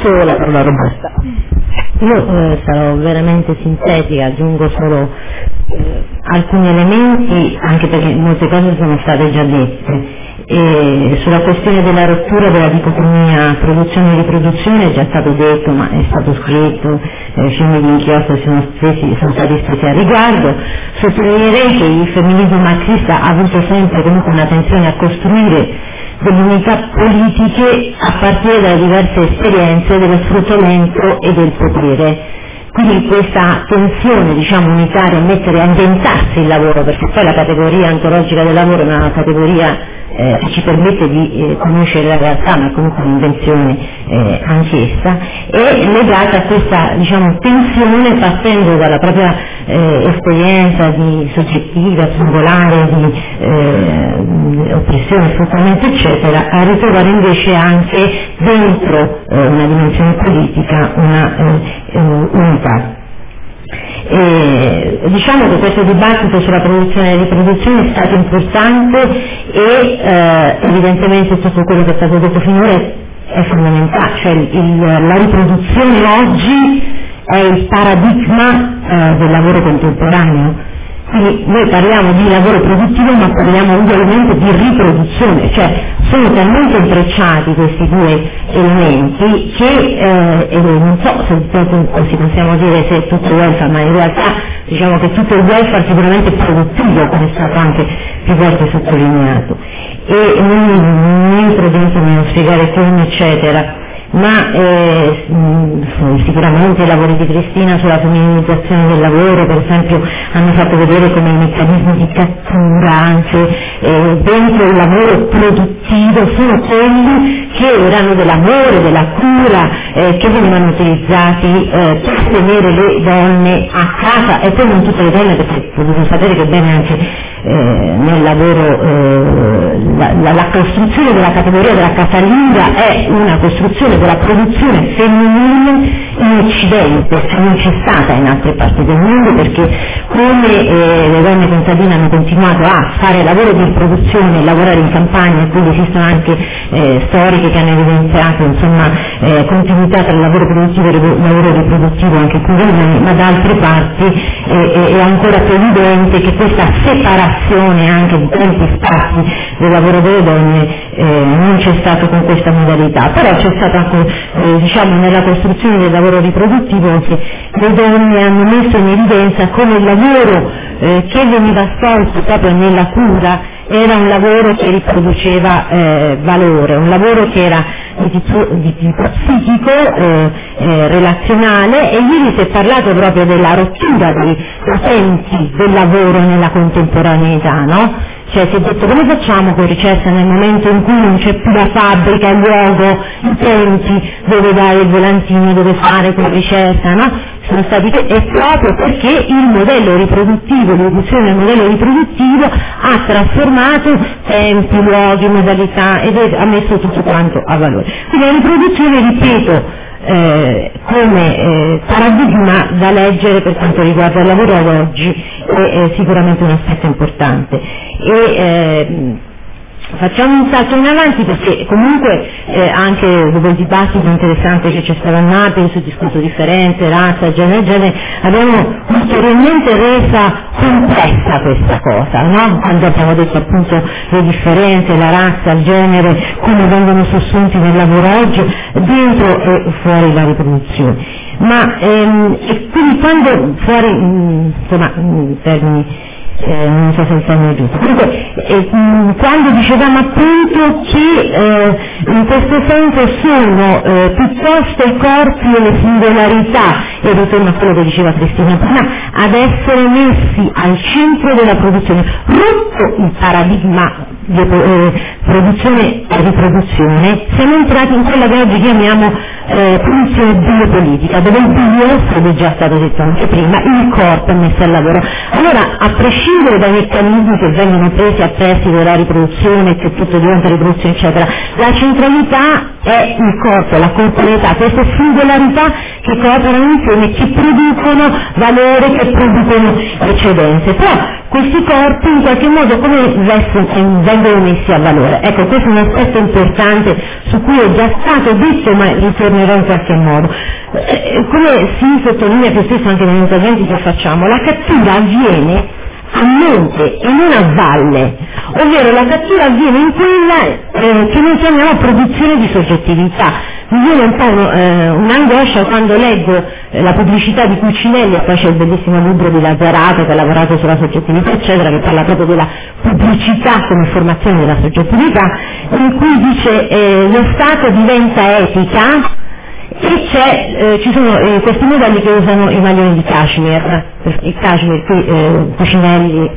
lascio la parola a Roberta. Io sarò veramente sintetica, aggiungo solo alcuni elementi, anche perché molte cose sono state già dette. Sulla questione della rottura della dicotomia produzione e riproduzione è già stato detto, ma è stato scritto, film di inchiesta sono stati spesi al riguardo. Sottolineerei che il femminismo marxista ha avuto sempre comunque un'attenzione a costruire delle unità politiche a partire dalle diverse esperienze dello sfruttamento e del potere. Quindi questa tensione unitaria a mettere a inventarsi il lavoro, perché poi la categoria ontologica del lavoro è una categoria che ci permette di conoscere la realtà, ma comunque un'invenzione anch'essa, è legata a questa tensione partendo dalla propria esperienza di soggettiva, singolare, di oppressione, sfruttamento eccetera, a ritrovare invece anche dentro una dimensione politica una unità. Diciamo che questo dibattito sulla produzione e riproduzione è stato importante e evidentemente tutto quello che è stato detto finora è fondamentale, cioè la riproduzione oggi è il paradigma del lavoro contemporaneo. Quindi noi parliamo di lavoro produttivo ma parliamo ugualmente di riproduzione, cioè sono talmente intrecciati questi due elementi che non so se possiamo dire se è tutto il welfare, ma in realtà diciamo che tutto il welfare sicuramente è produttivo, come è stato anche più volte sottolineato. E non entro dentro nello spiegare come eccetera, ma sicuramente i lavori di Cristina sulla femminilizzazione del lavoro per esempio hanno fatto vedere come i meccanismi di cattura anche dentro il lavoro produttivo sono quelli che erano dell'amore, della cura, che venivano utilizzati per tenere le donne a casa, e poi non tutte le donne, perché potete sapere che bene anche nel lavoro la costruzione della categoria della casalinga è una costruzione della produzione femminile in Occidente, cioè non c'è stata in altre parti del mondo, perché come le donne contadine hanno continuato a fare lavoro di produzione, lavorare in campagna, e quindi esistono anche storiche che hanno evidenziato continuità tra il lavoro produttivo e il lavoro riproduttivo anche qui da noi, ma da altre parti è ancora più evidente che questa separazione anche di tanti spazi del lavoro delle donne non c'è stato con questa modalità, però c'è stato anche nella costruzione del lavoro riproduttivo che le donne hanno messo in evidenza come il lavoro che veniva svolto proprio nella cura era un lavoro che riproduceva valore, un lavoro che era di tipo psichico, relazionale, e ieri si è parlato proprio della rottura dei potenti del lavoro nella contemporaneità, no? Cioè si è detto come facciamo con ricerca nel momento in cui non c'è più la fabbrica, il luogo, i tempi dove dare il volantino, dove fare quella ricerca, no? Sono stati è proprio perché il modello riproduttivo, l'evoluzione del modello riproduttivo ha trasformato tempi, luoghi, modalità ed ha messo tutto quanto a valore. Quindi la riproduzione, ripeto, come paradigma da leggere per quanto riguarda il lavoro ad oggi è sicuramente un aspetto importante. Facciamo un salto in avanti perché comunque anche dopo il dibattito interessante che c'è stato a Napoli sul discorso differenze, razza, genere, abbiamo ulteriormente resa complessa questa cosa, no? Quando abbiamo detto appunto le differenze, la razza, il genere, come vengono sussunti nel lavoro oggi, dentro e fuori la riproduzione. Ma e quindi quando fuori, in termini non so se il termine è giusto, comunque quando dicevamo appunto che in questo senso sono piuttosto i corpi e le singolarità, e ritorno a quello che diceva Cristina prima, ad essere messi al centro della produzione, rotto il paradigma di produzione e riproduzione, siamo entrati in quella che oggi chiamiamo produzione biopolitica, dove il bio, come è già stato detto anche prima, il corpo è messo al lavoro. Allora, a prescindere dai meccanismi che vengono presi a prestito della riproduzione, che tutto diventa riproduzione eccetera, la centralità è il corpo, la corporeità, queste singolarità che cooperano insieme, che producono valore, che producono eccedenze. Però questi corpi in qualche modo come vengono messi a valore. Ecco, questo è un aspetto importante su cui è già stato detto, ma ritornerò in qualche modo. Come si sottolinea più spesso anche negli interventi che facciamo, la cattura avviene a monte e non a valle, ovvero la cattura avviene in quella che noi chiamiamo produzione di soggettività. Mi viene un po' un'angoscia quando leggo la pubblicità di Cucinelli, e poi c'è il bellissimo libro di Lazzarato che ha lavorato sulla soggettività eccetera, che parla proprio della pubblicità come formazione della soggettività, in cui dice lo Stato diventa etica. E ci sono questi modelli che usano i maglioni di cashmere, il cashmere qui Cucinelli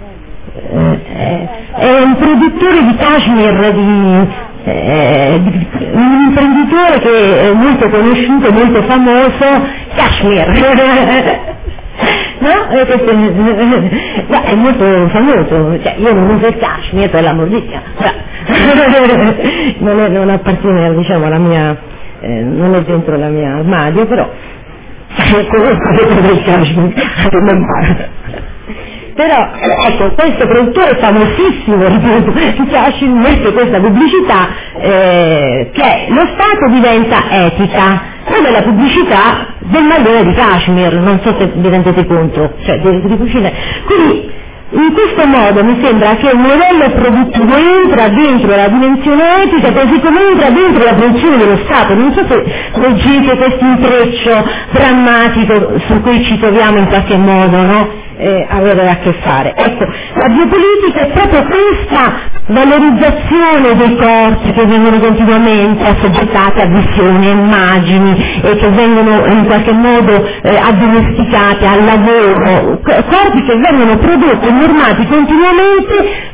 è un produttore di cashmere, un imprenditore che è molto conosciuto, molto famoso, cashmere. No? Questo è molto famoso, cioè, io non uso il cashmere per l'amor di Dio, non appartiene, diciamo, alla mia, non è dentro la mia armadio, però conosco del cashmere. Però ecco, questo produttore famosissimo di cashmere mette questa pubblicità che è lo Stato diventa etica, quella è la pubblicità del maglione di cashmere, non so se vi rendete conto, cioè di cucina. Quindi in questo modo mi sembra che il modello produttivo entra dentro la dimensione etica, così come entra dentro la produzione dello Stato. Non so se leggete questo intreccio drammatico su cui ci troviamo in qualche modo, no? Avere a che fare. Ecco, la biopolitica è proprio questa valorizzazione dei corpi che vengono continuamente assoggettati a visioni, a immagini e che vengono in qualche modo addomesticati al lavoro, corpi che vengono prodotti e normati continuamente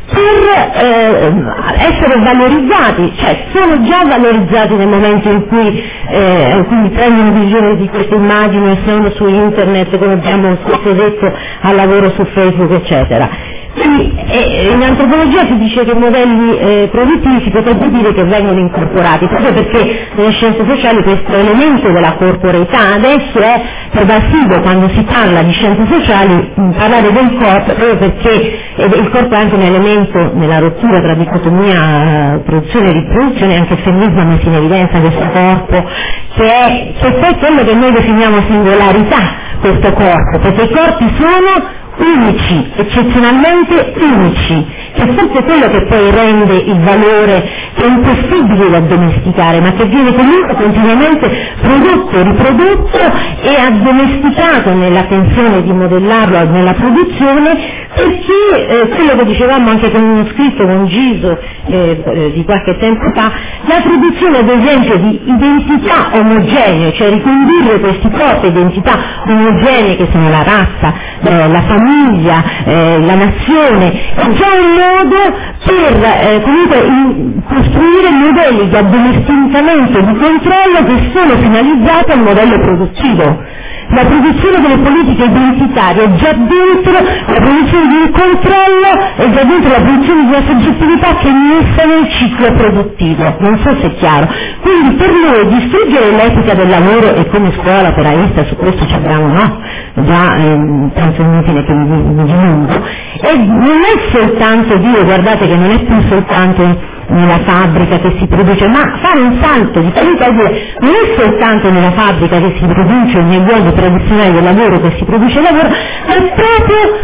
per essere valorizzati, cioè sono già valorizzati nel momento in cui prendono visione di queste immagini e sono su internet, come abbiamo spesso detto, al lavoro su Facebook eccetera. Quindi, in antropologia si dice che i modelli produttivi si potrebbe dire che vengono incorporati, proprio perché nelle scienze sociali questo elemento della corporeità adesso è pervasivo quando si parla di scienze sociali, parlare del corpo, proprio perché il corpo è anche un elemento nella rottura tra dicotomia produzione e riproduzione, anche il femminismo ha messo in evidenza questo corpo che poi quello che noi definiamo singolarità, questo corpo, perché i corpi sono unici, eccezionalmente unici, che è forse quello che poi rende il valore che è impossibile da domesticare, ma che viene comunque continuamente prodotto, riprodotto e addomesticato nella tensione di modellarlo nella produzione, perché quello che dicevamo anche con uno scritto con Giso di qualche tempo fa, la produzione ad esempio di identità omogenee, cioè ricondurre questi corpi identità omogenee che sono la razza, la famiglia, la nazione, è già un modo per comunque costruire modelli di addomesticamento e di controllo che sono finalizzati al modello produttivo. La produzione delle politiche identitarie è già dentro la produzione di un controllo, è già dentro la produzione di una soggettività che è messa nel ciclo produttivo, non so se è chiaro. Quindi per noi distruggere l'etica del lavoro, e come scuola operaista su questo ci abbiamo, no? Già penso inutile che mi dilungo, e non è soltanto dire, guardate che non è più soltanto nella fabbrica che si produce, ma fare un salto di qualità e dire non è soltanto nella fabbrica che si produce, nei luoghi tradizionali del lavoro che si produce il lavoro, ma è proprio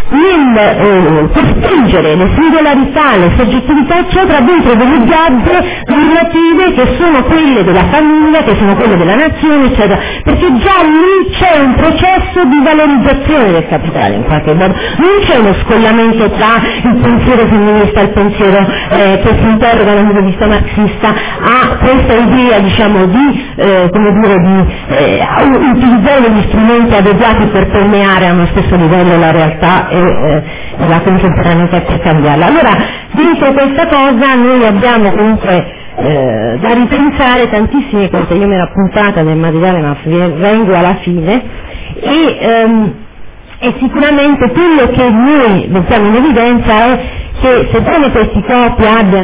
nel costringere le singolarità, le soggettività eccetera dentro delle gabbie normative che sono quelle della famiglia, che sono quelle della nazione eccetera, perché già lì c'è un processo di valorizzazione del capitale in qualche modo, non c'è uno scollamento tra il pensiero femminista e il pensiero che si interroga dal punto di vista marxista a questa idea, diciamo, di utilizzare gli strumenti adeguati per permeare a uno stesso livello la realtà e la contemporaneità per cambiarla. Allora, dentro questa cosa noi abbiamo comunque da ripensare tantissime cose. Io mi ero appuntata nel materiale ma vengo alla fine e sicuramente quello che noi mettiamo in evidenza è che sebbene questi corpi abbiano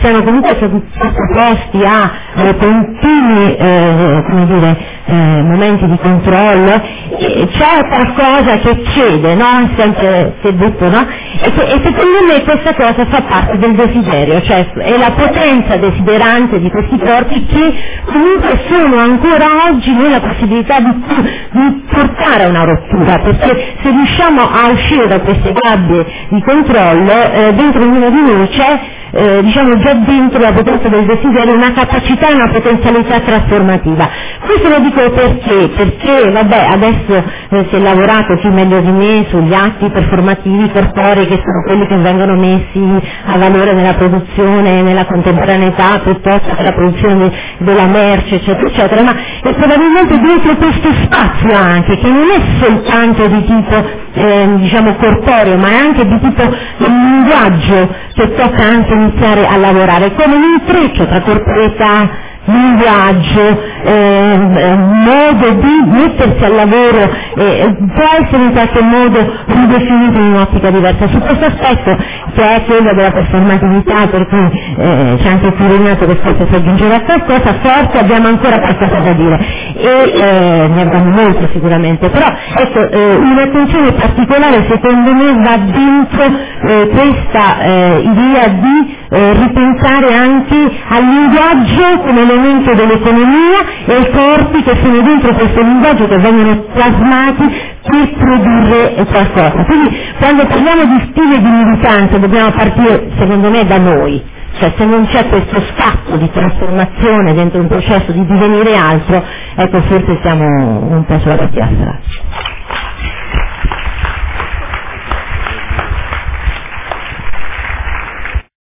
siano comunque sottoposti a continui momenti di controllo, c'è qualcosa che cede, no? Sempre si è detto, no? E secondo me questa cosa fa parte del desiderio, cioè è la potenza desiderante di questi corpi che comunque sono ancora oggi nella possibilità di portare a una rottura, perché se riusciamo a uscire da queste gabbie di controllo, dentro ognuno di noi c'è già dentro la potenza del desiderio una capacità e una potenzialità trasformativa. Questo lo dico perché adesso si è lavorato più meglio di me sugli atti performativi corporei, che sono quelli che vengono messi a valore nella produzione, nella contemporaneità, piuttosto che la produzione della merce, eccetera, eccetera, ma è probabilmente dentro questo spazio anche, che non è soltanto di tipo corporeo, ma è anche di tipo linguaggio, che tocca anche iniziare a lavorare come un intreccio tra corporeità, linguaggio, modo di mettersi al lavoro, può essere in qualche modo ridefinito in un'ottica diversa. Su questo aspetto, che è quello della performatività, per cui c'è anche qui Renato che forse si aggiungeva a qualcosa, forse abbiamo ancora qualcosa da dire e ne abbiamo molto sicuramente, però ecco, un'attenzione particolare secondo me va dentro questa idea di ripensare anche al linguaggio come elemento dell'economia e ai corpi che sono dentro questo linguaggio, che vengono plasmati per produrre qualcosa. Quindi quando parliamo di stile di militanza dobbiamo partire secondo me da noi, cioè se non c'è questo scatto di trasformazione dentro un processo di divenire altro, ecco forse siamo un po' sulla cattiva strada.